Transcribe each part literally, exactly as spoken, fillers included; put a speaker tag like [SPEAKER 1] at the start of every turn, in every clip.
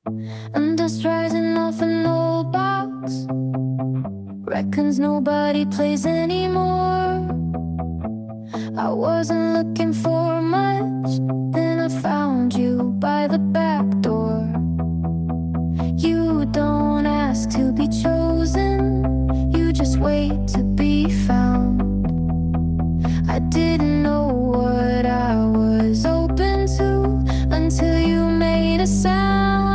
[SPEAKER 1] and dust rising off an old box. Reckons nobody plays anymore. I wasn't looking for much, then I found you by the back door. You don't ask to be chosen, you just wait to be found. I didn't know what I was open to until you made a sound.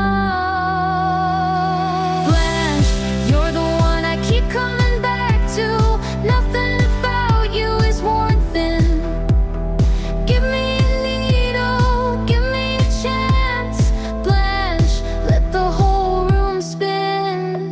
[SPEAKER 1] Blanche, you're the one I keep coming back to. Nothing about you is worn thin. Give me a needle, give me a chance. Blanche, let the whole room spin.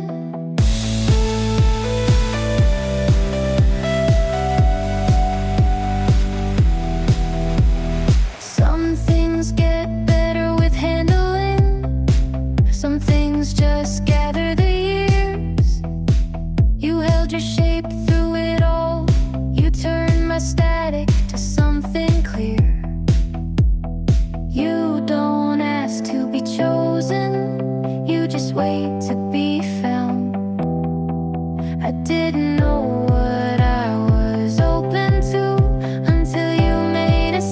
[SPEAKER 1] Some things get better with handling, some things just gather the years. You held your shape through it all, you turned my static to something clear. You don't ask to be chosen, you just wait to be found. I didn't know what I was open to until you made a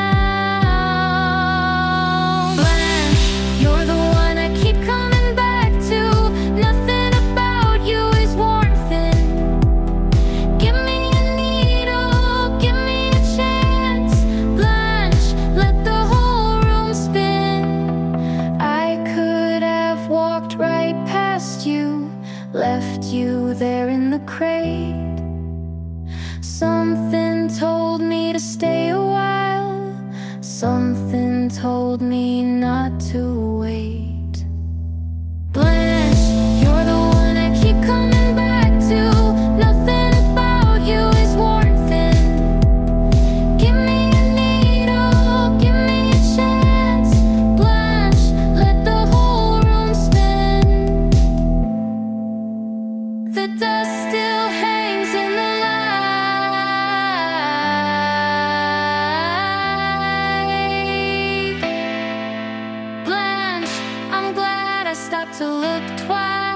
[SPEAKER 1] sound. Blanche, you're the one I keep coming back to. Nothing about you is worn thin. Give me a needle, give me a chance. Blanche, let the whole room spin. I could have walked right past you, left you there in the crate. Something told me to stay a while, something told me not to wait. Blanche, you're the one I keep coming back to. Nothing about you is worn thin. Give me a needle, give me a chance. Blanche, let the whole room spin. The dust still hangs in the light. Blanche, I'm glad I stopped to look twice.